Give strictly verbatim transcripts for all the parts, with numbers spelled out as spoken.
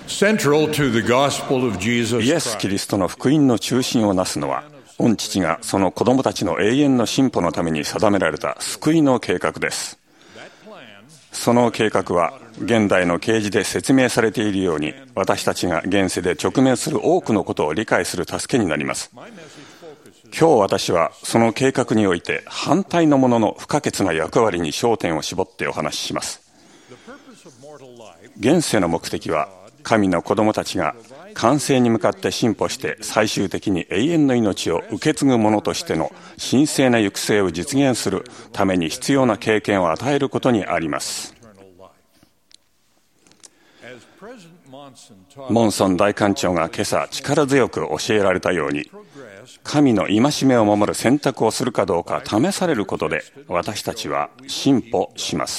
Central to the gospel of Jesus イエス・キリストの福音の中心をなすのは、御父がその子供たちの永遠の進歩のために定められた救いの計画です。その計画は現代の啓示で説明されているように、私たちが現世で直面する多くのことを理解する助けになります。今日私はその計画において反対のものの不可欠な役割に焦点を絞ってお話しします。現世の目的は、神の子供たちが完成に向かって進歩して最終的に永遠の命を受け継ぐ者としての神聖な行く末を実現するために必要な経験を与えることにあります。モンソン大官長が今朝力強く教えられたように、神の戒めを守る選択をするかどうか試されることで私たちは進歩します。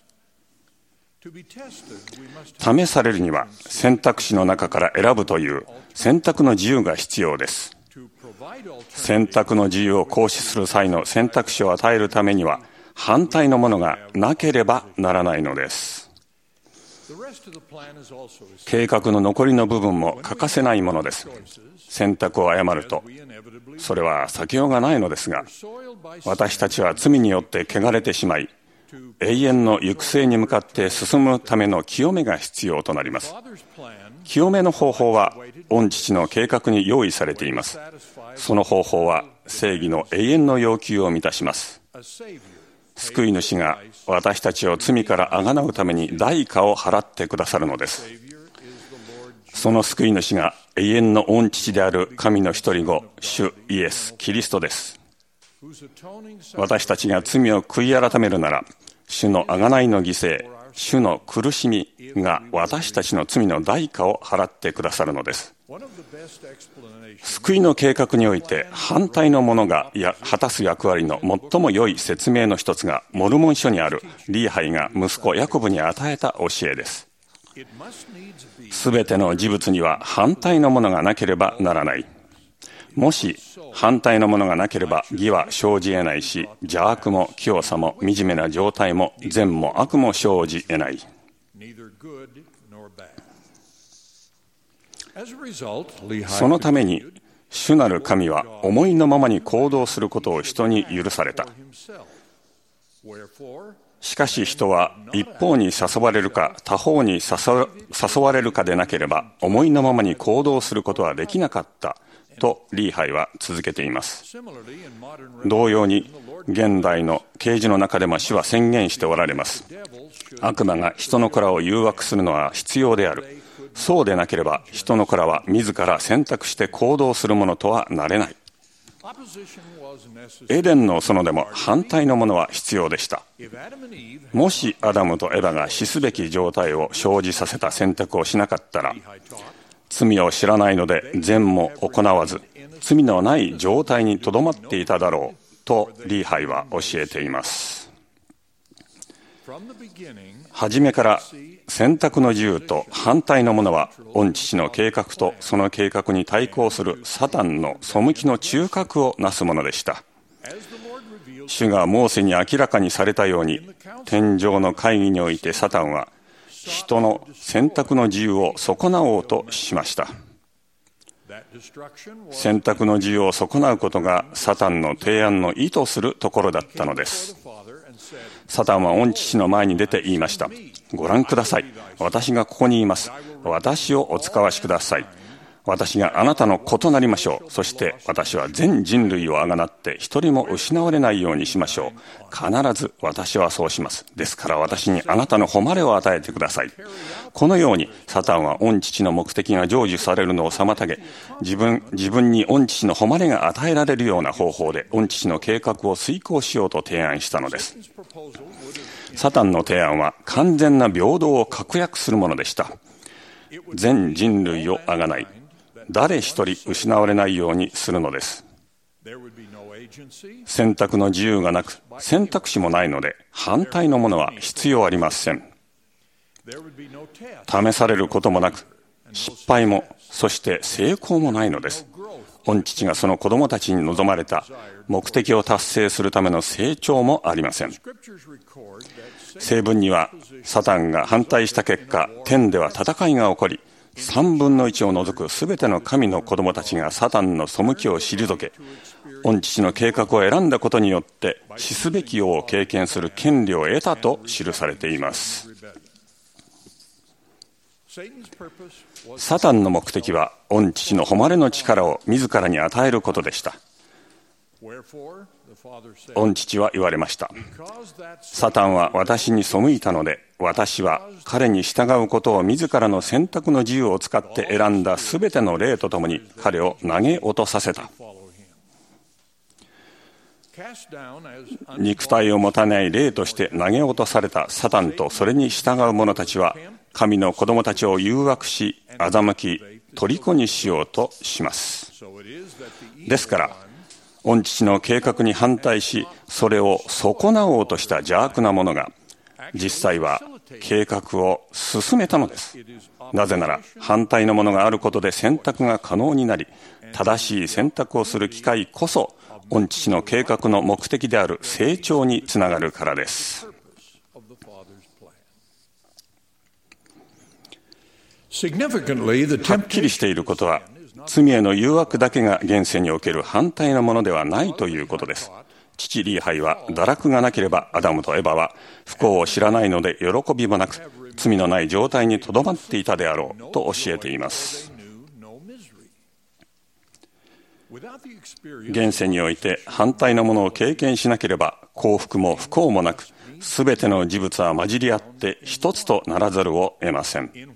試されるには選択肢の中から選ぶという選択の自由が必要です。選択の自由を行使する際の選択肢を与えるためには反対のものがなければならないのです。計画の残りの部分も欠かせないものです。選択を誤るとそれは避けようがないのですが、私たちは罪によって汚れてしまい、永遠の行く末に向かって進むための清めが必要となります。清めの方法は御父の計画に用意されています。その方法は正義の永遠の要求を満たします。救い主が私たちを罪からあがなうために代価を払ってくださるのです。その救い主が永遠の御父である神の一人子、主イエス・キリストです。私たちが罪を悔い改めるなら、主の贖いの犠牲、主の苦しみが私たちの罪の代価を払ってくださるのです。救いの計画において反対の者が果たす役割の最も良い説明の一つが、モルモン書にあるリーハイが息子ヤコブに与えた教えです。すべての事物には反対のものがなければならない。もし反対のものがなければ義は生じ得ないし、邪悪も清さも惨めな状態も善も悪も生じ得ない。そのために主なる神は思いのままに行動することを人に許された。しかし人は一方に誘われるか他方に誘われるかでなければ思いのままに行動することはできなかったとリーハイは続けています。同様に現代の啓示の中でも主は宣言しておられます。悪魔が人の子らを誘惑するのは必要である。そうでなければ人の子らは自ら選択して行動するものとはなれない。エデンの園でも反対のものは必要でした。もしアダムとエバが死すべき状態を生じさせた選択をしなかったら、罪を知らないので善も行わず罪のない状態にとどまっていただろうとリーハイは教えています。初めから選択の自由と反対のものは御父の計画とその計画に対抗するサタンの背きの中核をなすものでした。主がモーセに明らかにされたように、天上の会議においてサタンは人の選択の自由を損なおうとしました。選択の自由を損なうことがサタンの提案の意図するところだったのです。サタンは御父の前に出て言いました。ご覧ください。私がここにいます。私をお使わしください。私があなたの子となりましょう。そして私は全人類をあがなって一人も失われないようにしましょう。必ず私はそうします。ですから私にあなたの誉れを与えてください。このようにサタンは御父の目的が成就されるのを妨げ、自分、自分に御父の誉れが与えられるような方法で御父の計画を遂行しようと提案したのです。サタンの提案は完全な平等を確約するものでした。全人類をあがない。誰一人失われないようにするのです。選択の自由がなく、選択肢もないので、反対のものは必要ありません。試されることもなく、 失敗も、そして成功もないのです。御父がその子供たちに望まれた目的を達成するための成長もありません。聖文には、サタンが反対した結果、天では戦いが起こり、三分の一を除くすべての神の子供たちがサタンの背きを退け、御父の計画を選んだことによって死すべき王を経験する権利を得たと記されています。サタンの目的は、御父の誉れの力を自らに与えることでした。御父は言われました。サタンは私に背いたので、私は彼に従うことを自らの選択の自由を使って選んだすべての霊とともに彼を投げ落とさせた。肉体を持たない霊として投げ落とされたサタンとそれに従う者たちは、神の子供たちを誘惑し、欺き、虜にしようとします。ですから、御父の計画に反対し、それを損なおうとした邪悪な者が、実際は計画を進めたのです。なぜなら、反対のものがあることで選択が可能になり、正しい選択をする機会こそ、御父の計画の目的である成長につながるからです。はっきりしていることは、罪への誘惑だけが現世における反対のものではないということです。父リーハイは、堕落がなければアダムとエバは不幸を知らないので喜びもなく、罪のない状態にとどまっていたであろうと教えています。現世において反対のものを経験しなければ、幸福も不幸もなく、すべての事物は混じり合って一つとならざるを得ません。父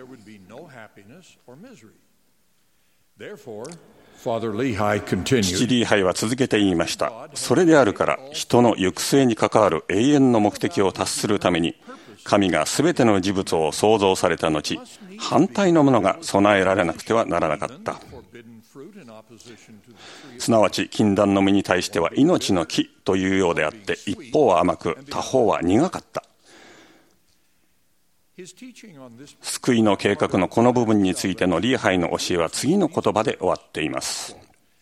リーハイは続けて言いました。それであるから、人の行く末に関わる永遠の目的を達するために、神がすべての事物を創造された後、反対のものが備えられなくてはならなかった。すなわち、禁断の実に対しては命の木というようであって、一方は甘く、他方は苦かった。救いの計画のこの部分についてのリーハイの教えは次の言葉で終わっています。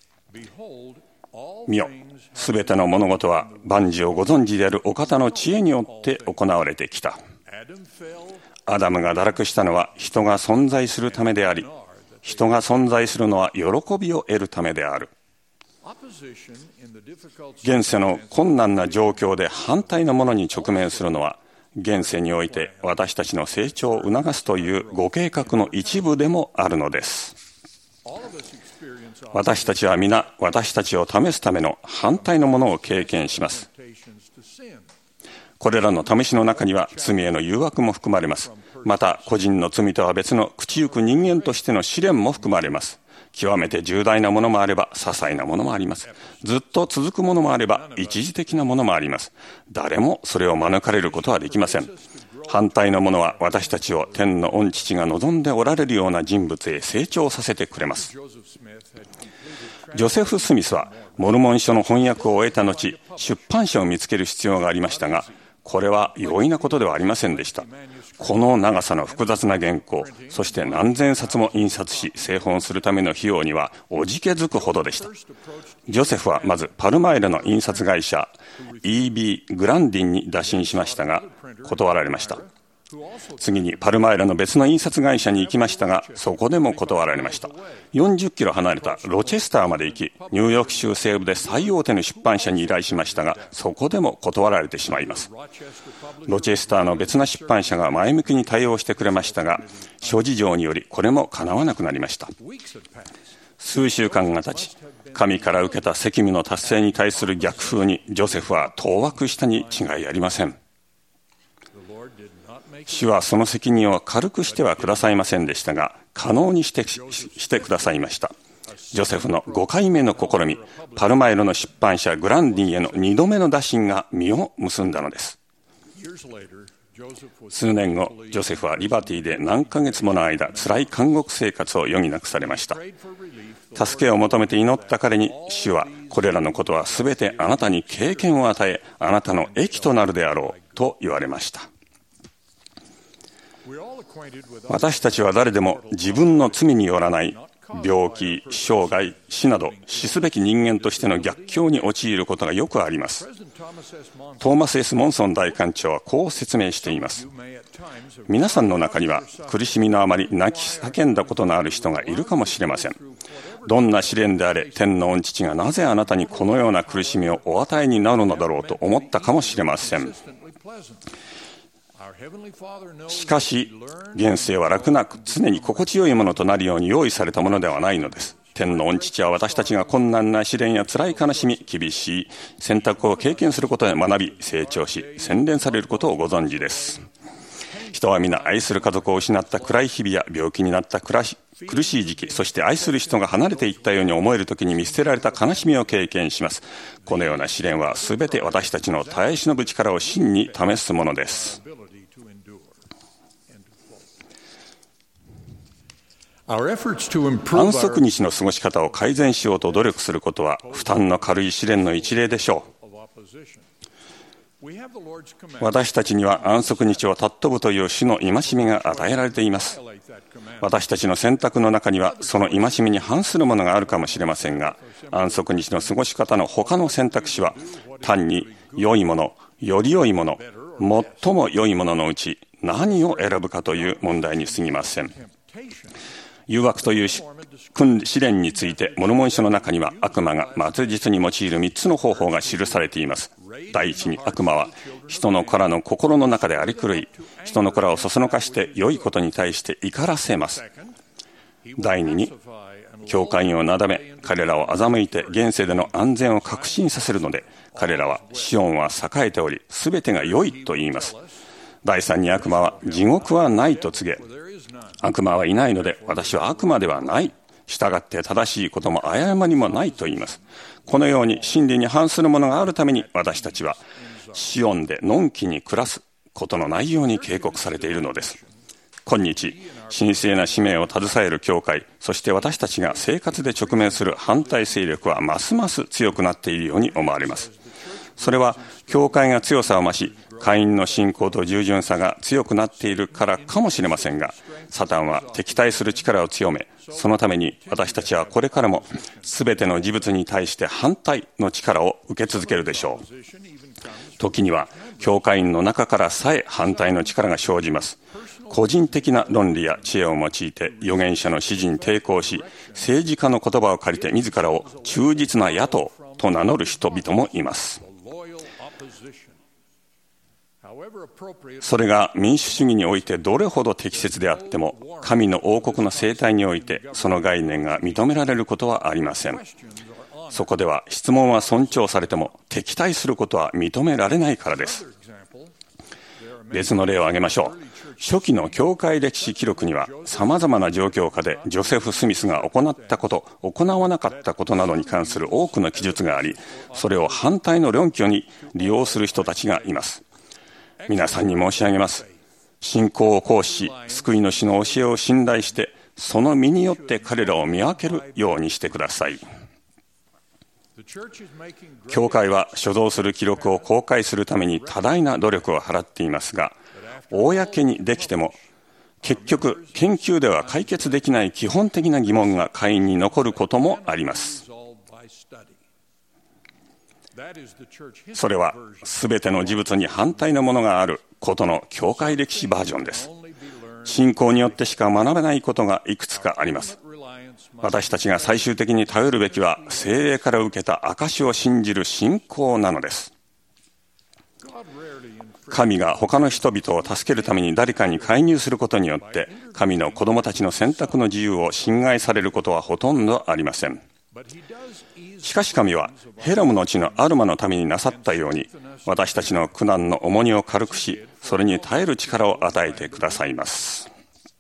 見よ、すべての物事は万事をご存知であるお方の知恵によって行われてきた。アダムが堕落したのは人が存在するためであり、人が存在するのは喜びを得るためである。現世の困難な状況で反対のものに直面するのは、現世において私たちの成長を促すというご計画の一部でもあるのです。私たちは皆、私たちを試すための反対のものを経験します。これらの試しの中には罪への誘惑も含まれます。また、個人の罪とは別の朽ちゆく人間としての試練も含まれます。極めて重大なものもあれば、些細なものもあります。ずっと続くものもあれば、一時的なものもあります。誰もそれを免れることはできません。反対のものは私たちを天の御父が望んでおられるような人物へ成長させてくれます。ジョセフ・スミスは、モルモン書の翻訳を終えた後、出版社を見つける必要がありましたが、これは容易なことではありませんでした。この長さの複雑な原稿、そして何千冊も印刷し製本するための費用にはおじけづくほどでした。ジョセフはまずパルマイラの印刷会社 イービー グランディンに打診しましたが断られました。次にパルマイラの別の印刷会社に行きましたが、そこでも断られました。よんじゅっキロ離れたロチェスターまで行き、ニューヨーク州西部で最大手の出版社に依頼しましたが、そこでも断られてしまいます。ロチェスターの別な出版社が前向きに対応してくれましたが、諸事情によりこれも叶わなくなりました。数週間が経ち、神から受けた責務の達成に対する逆風にジョセフは当惑したに違いありません。主はその責任を軽くしてはくださいませんでしたが、可能にして、し、してくださいました。ジョセフのごかいめの試み、パルマイロの出版社グランディンへのにどめの打診が実を結んだのです。数年後、ジョセフはリバティで何ヶ月もの間、辛い監獄生活を余儀なくされました。助けを求めて祈った彼に、主はこれらのことはすべてあなたに経験を与え、あなたの益となるであろうと言われました。 私たちは誰でも自分の罪によらない病気、生涯、死など死すべき人間としての逆境に陥ることがよくあります。トーマス・エス・モンソン大官長はこう説明しています。皆さんの中には苦しみのあまり泣き叫んだことのある人がいるかもしれません。どんな試練であれ、天の御父がなぜあなたにこのような苦しみをお与えになるのだろうと思ったかもしれません。しかし、現世は楽なく常に心地よいものとなるように用意されたものではないのです。天の御父は私たちが困難な試練や辛い悲しみ、厳しい選択を経験することで学び、成長し、洗練されることをご存知です。人は皆愛する家族を失った暗い日々や病気になった苦しい時期、そして愛する人が離れていったように思えるときに見捨てられた悲しみを経験します。このような試練はすべて私たちの耐え忍ぶ力を真に試すものです。安息日の過ごし方を改善しようと努力することは負担の軽い試練の一例でしょう。私たちには安息日を尊ぶという主の戒めが与えられています。私たちの選択の中にはその戒めに反するものがあるかもしれませんが、安息日の過ごし方の他の選択肢は単に良いもの、より良いもの、最も良いもののうち何を選ぶかという問題に過ぎません。誘惑という試練についてモルモン書の中には悪魔が末日に用いるみっつの方法が記されています。第一に、悪魔は人の子らの心の中で荒り狂い、人の子らをそそのかして良いことに対して怒らせます。第二に、教会員をなだめ、彼らを欺いて現世での安全を確信させるので、彼らはシオンは栄えており、すべてが良いと言います。第三に、悪魔は地獄はないと告げ、悪魔はいないので私は悪魔ではない、従って正しいことも誤りもないと言います。このように真理に反するものがあるために、私たちはシオンでのんきに暮らすことのないように警告されているのです。今日神聖な使命を携える教会、そして私たちが生活で直面する反対勢力はますます強くなっているように思われます。それは教会が強さを増し、会員の信仰と従順さが強くなっているからかもしれませんが、サタンは敵対する力を強め、そのために私たちはこれからも全ての事物に対して反対の力を受け続けるでしょう。時には教会員の中からさえ反対の力が生じます。個人的な論理や知恵を用いて預言者の指示に抵抗し、政治家の言葉を借りて自らを忠実な野党と名乗る人々もいます。それが民主主義においてどれほど適切であっても、神の王国の生態においてその概念が認められることはありません。そこでは質問は尊重されても敵対することは認められないからです。別の例を挙げましょう。初期の教会歴史記録には様々な状況下でジョセフ・スミスが行ったこと、行わなかったことなどに関する多くの記述があり、それを反対の論拠に利用する人たちがいます。皆さんに申し上げます。信仰を行使し、救い主の教えを信頼して、その身によって彼らを見分けるようにしてください。教会は所蔵する記録を公開するために多大な努力を払っていますが、公にできても結局研究では解決できない基本的な疑問が会員に残ることもあります。それは全ての事物に反対のものがあることの教会歴史バージョンです。信仰によってしか学べないことがいくつかあります。私たちが最終的に頼るべきは聖霊から受けた証を信じる信仰なのです。神が他の人々を助けるために誰かに介入することによって神の子供たちの選択の自由を侵害されることはほとんどありません。しかし神はヘラムの地のアルマのためになさったように、私たちの苦難の重荷を軽くし、それに耐える力を与えてくださいます。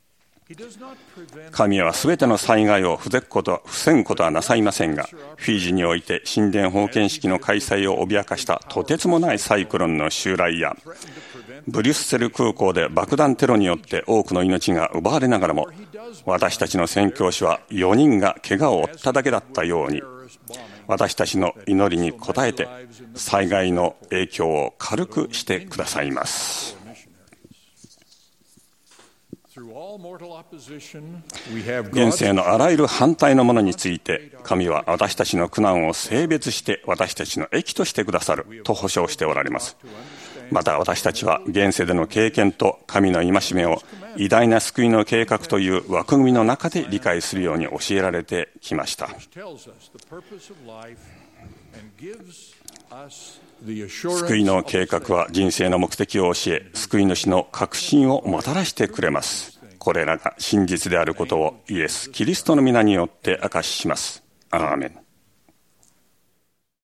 神はすべての災害を防ぐこと防ぐことはなさいませんが、フィジーにおいて神殿封建式の開催を脅かしたとてつもないサイクロンの襲来や、ブリュッセル空港で爆弾テロによって多くの命が奪われながらも、私たちの宣教師はよにんが怪我を負っただけだったように、私たちの祈りに応えて災害の影響を軽くしてくださいます。 現世のあらゆる反対のものについて、神は私たちの苦難を性別して私たちの益としてくださると保証しておられます。また私たちは現世での経験と神の戒めを偉大な救いの計画という枠組みの中で理解するように教えられてきました。救いの計画は人生の目的を教え、救い主の確信をもたらしてくれます。これらが真実であることをイエス・キリストの皆によって証しします。アーメン。